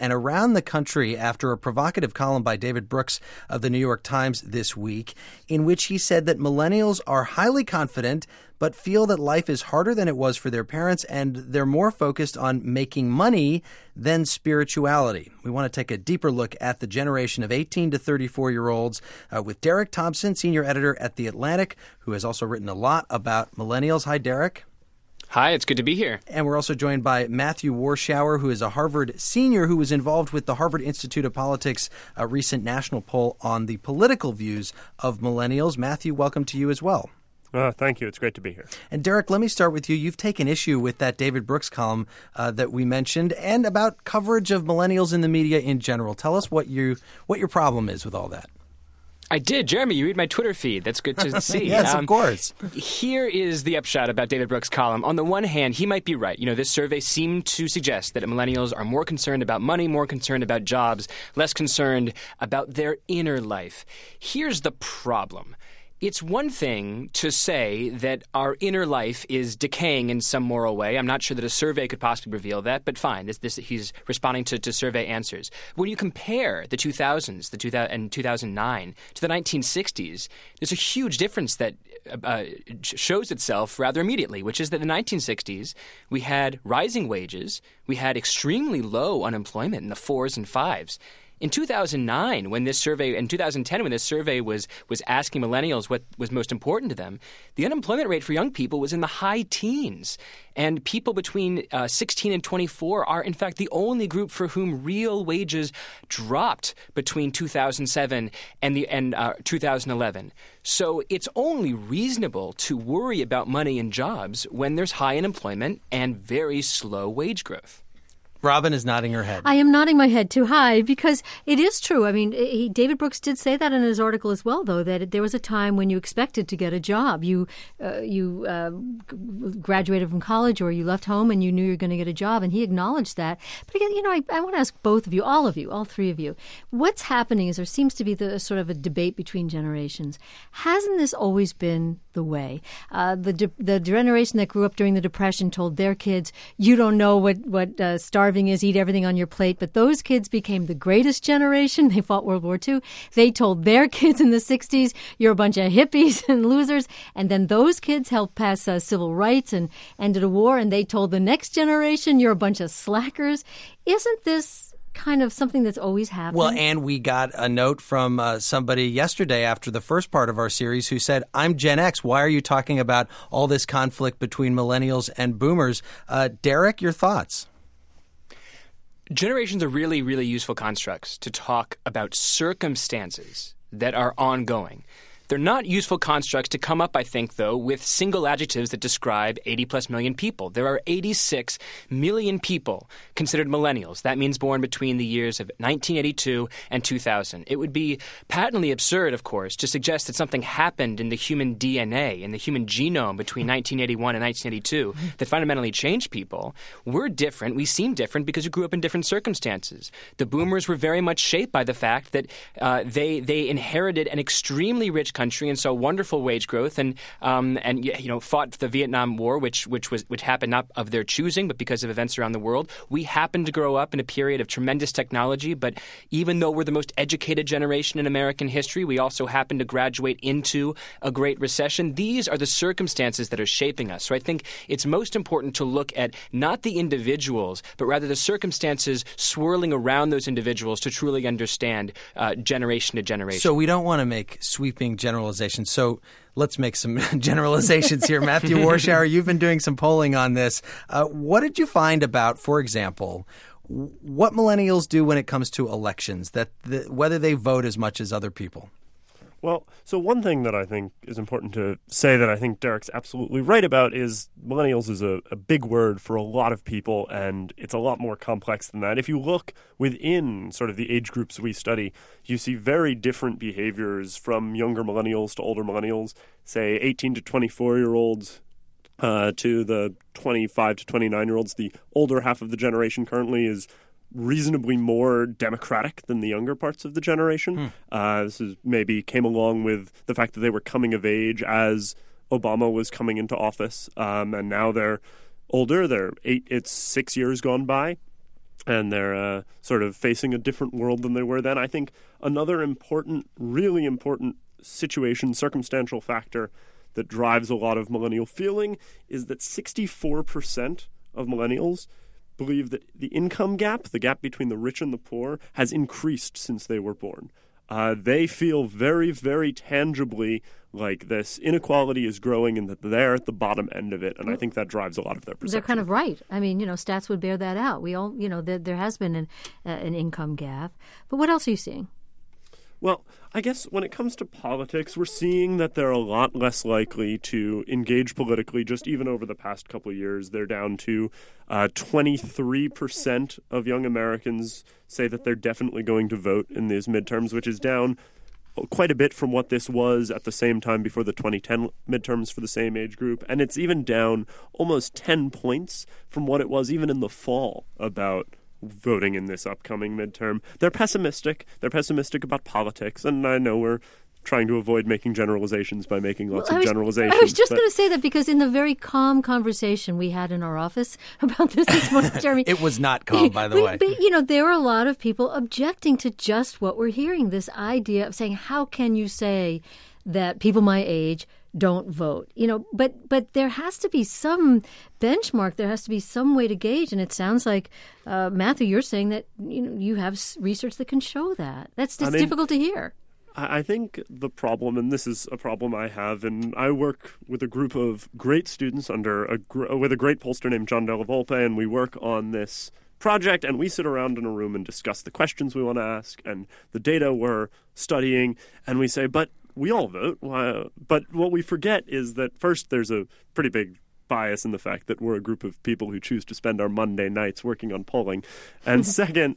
and around the country after a provocative column by David Brooks of the New York Times this week, in which he said that millennials are highly confident but feel that life is harder than it was for their parents, and they're more focused on making money than spirituality. We want to take a deeper look at the generation of 18 to 34-year-olds with Derek Thompson, senior editor at The Atlantic, who has also written a lot about millennials. Hi, Derek. Hi, it's good to be here. And we're also joined by Matthew Warshauer, who is a Harvard senior who was involved with the Harvard Institute of Politics' recent national poll on the political views of millennials. Matthew, welcome to you as well. Thank you. It's great to be here. And Derek, let me start with you. You've taken issue with that David Brooks column that we mentioned and about coverage of millennials in the media in general. Tell us what your problem is with all that. I did. Jeremy, you read my Twitter feed. That's good to see. Yes, of course. Here is the upshot about David Brooks' column. On the one hand, he might be right. This survey seemed to suggest that millennials are more concerned about money, more concerned about jobs, less concerned about their inner life. Here's the problem. It's one thing to say that our inner life is decaying in some moral way. I'm not sure that a survey could possibly reveal that, but fine. He's responding to survey answers. When you compare the 2000s and 2009 to the 1960s, there's a huge difference that shows itself rather immediately, which is that in the 1960s, we had rising wages, we had extremely low unemployment in the 4s and 5s. In 2010, when this survey was asking millennials what was most important to them, the unemployment rate for young people was in the high teens. And people between 16 and 24 are, in fact, the only group for whom real wages dropped between 2007 and 2011. So it's only reasonable to worry about money and jobs when there's high unemployment and very slow wage growth. Robin is nodding her head. I am nodding my head too high because it is true. I mean, David Brooks did say that in his article as well, though, that there was a time when you expected to get a job. You graduated from college or you left home and you knew you were going to get a job, and he acknowledged that. But again, I want to ask both of you, all three of you, what's happening is there seems to be sort of a debate between generations. Hasn't this always been the way? The generation that grew up during the Depression told their kids, you don't know what starving is, eat everything on your plate. But those kids became the greatest generation. They fought World War II. They told their kids in the 60s, you're a bunch of hippies and losers. And then those kids helped pass civil rights and ended a war. And they told the next generation, you're a bunch of slackers. Isn't this kind of something that's always happened? Well, and we got a note from somebody yesterday after the first part of our series who said, I'm Gen X. Why are you talking about all this conflict between millennials and boomers? Derek, your thoughts? Generations are really, really useful constructs to talk about circumstances that are ongoing. They're not useful constructs to come up, I think, though, with single adjectives that describe 80-plus million people. There are 86 million people considered millennials. That means born between the years of 1982 and 2000. It would be patently absurd, of course, to suggest that something happened in the human DNA, in the human genome between 1981 and 1982 that fundamentally changed people. We're different. We seem different because we grew up in different circumstances. The boomers were very much shaped by the fact that they inherited an extremely rich country and saw wonderful wage growth and fought the Vietnam War, which happened not of their choosing, but because of events around the world. We happened to grow up in a period of tremendous technology, but even though we're the most educated generation in American history, we also happened to graduate into a Great Recession. These are the circumstances that are shaping us. So I think it's most important to look at not the individuals, but rather the circumstances swirling around those individuals to truly understand generation to generation. So we don't want to make sweeping generalizations. So let's make some generalizations here. Matthew Warshauer, you've been doing some polling on this. What did you find about, for example, what millennials do when it comes to elections, whether they vote as much as other people? Well, so one thing that I think is important to say that I think Derek's absolutely right about is millennials is a big word for a lot of people, and it's a lot more complex than that. If you look within sort of the age groups we study, you see very different behaviors from younger millennials to older millennials, say 18 to 24-year-olds to the 25 to 29-year-olds. The older half of the generation currently is reasonably more democratic than the younger parts of the generation. This is maybe came along with the fact that they were coming of age as Obama was coming into office, and now they're older. It's 6 years gone by. and they're sort of facing a different world than they were then. I think another important, really important circumstantial factor that drives a lot of millennial feeling is that 64% of millennials believe that the income gap, the gap between the rich and the poor, has increased since they were born. They feel very, very tangibly like this inequality is growing and that they're at the bottom end of it. And I think that drives a lot of their perception. They're kind of right. I mean, stats would bear that out. We all, there has been an income gap. But what else are you seeing? Well, I guess when it comes to politics, we're seeing that they're a lot less likely to engage politically. Just even over the past couple of years, they're down to 23% of young Americans say that they're definitely going to vote in these midterms, which is down quite a bit from what this was at the same time before the 2010 midterms for the same age group. And it's even down almost 10 points from what it was even in the fall about voting in this upcoming midterm. They're pessimistic. They're pessimistic about politics. And I know we're trying to avoid making generalizations by making lots of generalizations. I was just going to say that because in the very calm conversation we had in our office about this morning, Jeremy. It was not calm, by the way. But, there are a lot of people objecting to just what we're hearing, this idea of saying, how can you say that people my age don't vote? But there has to be some benchmark. There has to be some way to gauge. And it sounds like, Matthew, you're saying that you have research that can show that. That's just difficult to hear. I think the problem, and this is a problem I have, and I work with a group of great students with a great pollster named John Della Volpe, and we work on this project, and we sit around in a room and discuss the questions we want to ask and the data we're studying, and we say, but we all vote. But what we forget is that, first, there's a pretty big bias in the fact that we're a group of people who choose to spend our Monday nights working on polling. And second,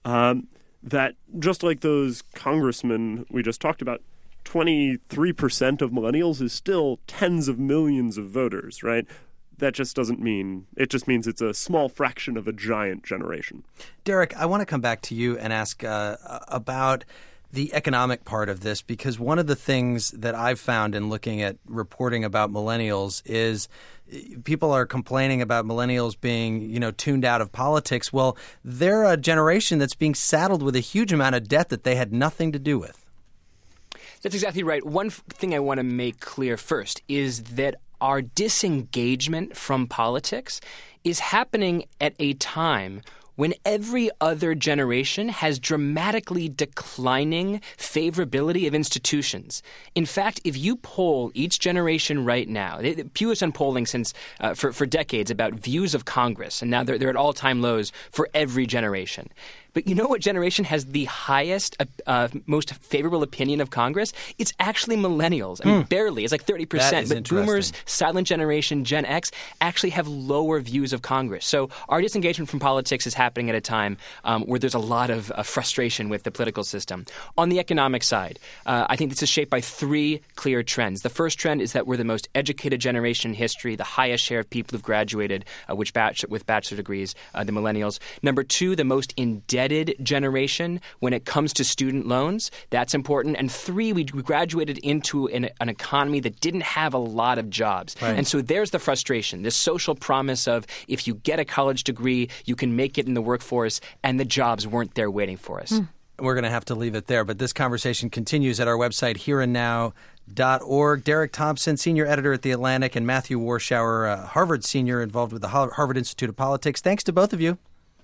that just like those congressmen we just talked about, 23% of millennials is still tens of millions of voters, right? That just doesn't mean, it just means it's a small fraction of a giant generation. Derek, I want to come back to you and ask about the economic part of this, because one of the things that I've found in looking at reporting about millennials is people are complaining about millennials being, tuned out of politics. Well, they're a generation that's being saddled with a huge amount of debt that they had nothing to do with. That's exactly right. One thing I want to make clear first is that our disengagement from politics is happening at a time when every other generation has dramatically declining favorability of institutions. In fact, if you poll each generation right now, Pew has done polling since for decades about views of Congress, and now they're at all-time lows for every generation. But you know what generation has the highest, most favorable opinion of Congress? It's actually millennials. I mean, barely. It's like 30%. But boomers, silent generation, Gen X actually have lower views of Congress. So our disengagement from politics is happening at a time where there's a lot of frustration with the political system. On the economic side, I think this is shaped by three clear trends. The first trend is that we're the most educated generation in history, the highest share of people who've graduated with bachelor degrees, the millennials. Number two, the most indebted generation when it comes to student loans. That's important. And three, we graduated into an economy that didn't have a lot of jobs. Right. And so there's the frustration, this social promise of if you get a college degree, you can make it in the workforce, and the jobs weren't there waiting for us. We're going to have to leave it there, but this conversation continues at our website, hereandnow.org. Derek Thompson, senior editor at The Atlantic, and Matthew Warschauer, Harvard senior involved with the Harvard Institute of Politics. Thanks to both of you.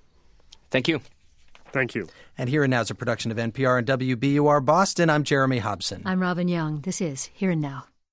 Thank you. Thank you. And Here and Now is a production of NPR and WBUR Boston. I'm Jeremy Hobson. I'm Robin Young. This is Here and Now.